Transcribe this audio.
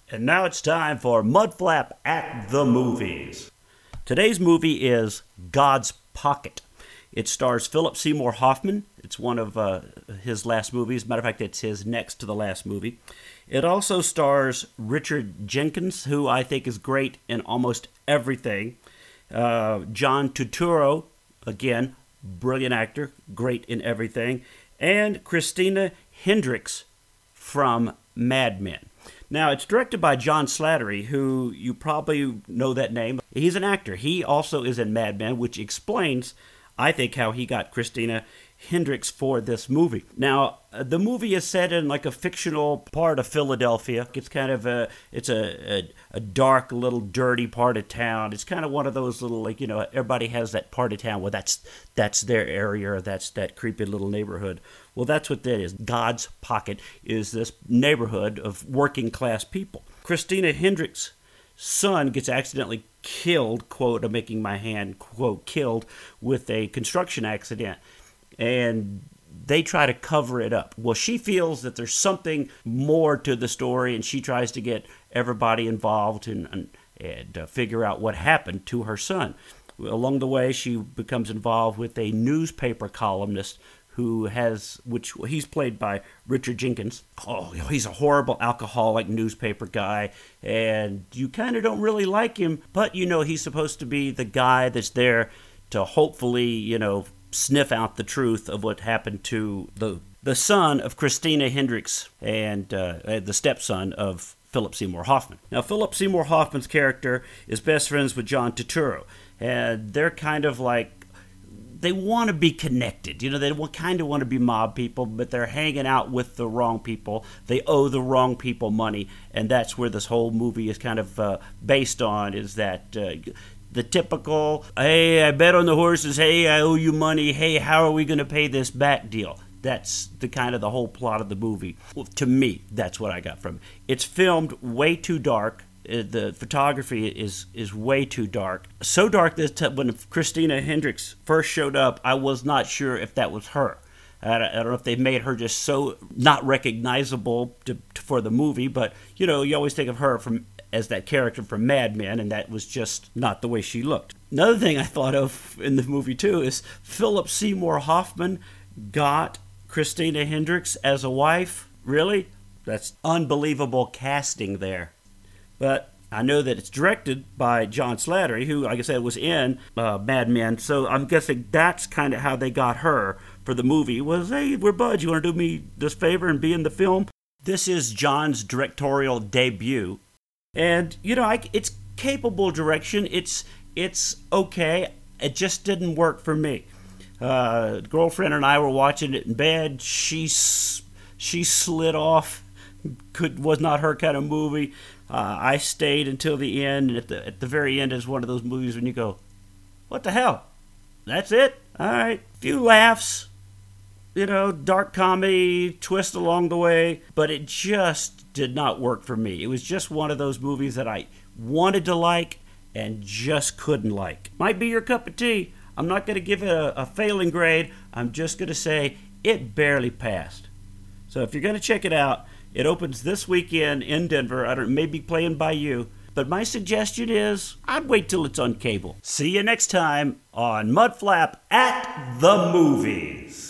And now it's time for Mudflap at the Movies. Today's movie is God's Pocket. It stars Philip Seymour Hoffman. It's one of his last movies. Matter of fact, it's his next to the last movie. It also stars Richard Jenkins, who I think is great in almost everything. John Turturro, again, brilliant actor, great in everything. And Christina Hendricks from Mad Men. Now, it's directed by John Slattery, who you probably know that name. He's an actor. He also is in Mad Men, which explains, I think, how he got Christina Hendricks for this movie. Now, the movie is set in like a fictional part of Philadelphia. It's kind of a dark, little dirty part of town. It's kind of one of those little, like, you know, everybody has that part of town where that's their area, or that's that creepy little neighborhood. Well, that's what that is. God's Pocket is this neighborhood of working class people. Christina Hendricks' son gets accidentally killed, quote, I'm making my hand, quote, killed with a construction accident. And they try to cover it up. Well, she feels that there's something more to the story, and she tries to get everybody involved and figure out what happened to her son. Along the way, she becomes involved with a newspaper columnist which he's played by Richard Jenkins. Oh, he's a horrible alcoholic newspaper guy, and you kind of don't really like him, but you know he's supposed to be the guy that's there to hopefully, you know, sniff out the truth of what happened to the son of Christina Hendricks and the stepson of Philip Seymour Hoffman. Now, Philip Seymour Hoffman's character is best friends with John Turturro, and they're kind of like, they want to be connected. You know, they kind of want to be mob people, but they're hanging out with the wrong people. They owe the wrong people money, and that's where this whole movie is kind of based on, is that the typical, hey, I bet on the horses, hey, I owe you money, hey, how are we going to pay this back deal? That's the kind of the whole plot of the movie. Well, to me, that's what I got from it. It's filmed way too dark. The photography is way too dark. So dark that when Christina Hendricks first showed up, I was not sure if that was her. I don't know if they made her just so not recognizable for the movie, but, you know, you always think of her as that character from Mad Men, and that was just not the way she looked. Another thing I thought of in the movie, too, is Philip Seymour Hoffman got Christina Hendricks as a wife. Really? That's unbelievable casting there. But I know that it's directed by John Slattery, who, like I said, was in Mad Men. So I'm guessing that's kind of how they got her for the movie. Was, hey, we're buds. You want to do me this favor and be in the film? This is John's directorial debut. And, you know, it's capable direction. It's okay. It just didn't work for me. Girlfriend and I were watching it in bed. She slid off. Was not her kind of movie. I stayed until the end, and at the very end is one of those movies when you go, what the hell? That's it? All right. Few laughs, you know, dark comedy, twist along the way, but it just did not work for me. It was just one of those movies that I wanted to like and just couldn't like. Might be your cup of tea. I'm not going to give it a failing grade. I'm just going to say it barely passed. So if you're going to check it out, it opens this weekend in Denver. I don't know, maybe playing by you. But my suggestion is, I'd wait till it's on cable. See you next time on Mudflap at the Movies.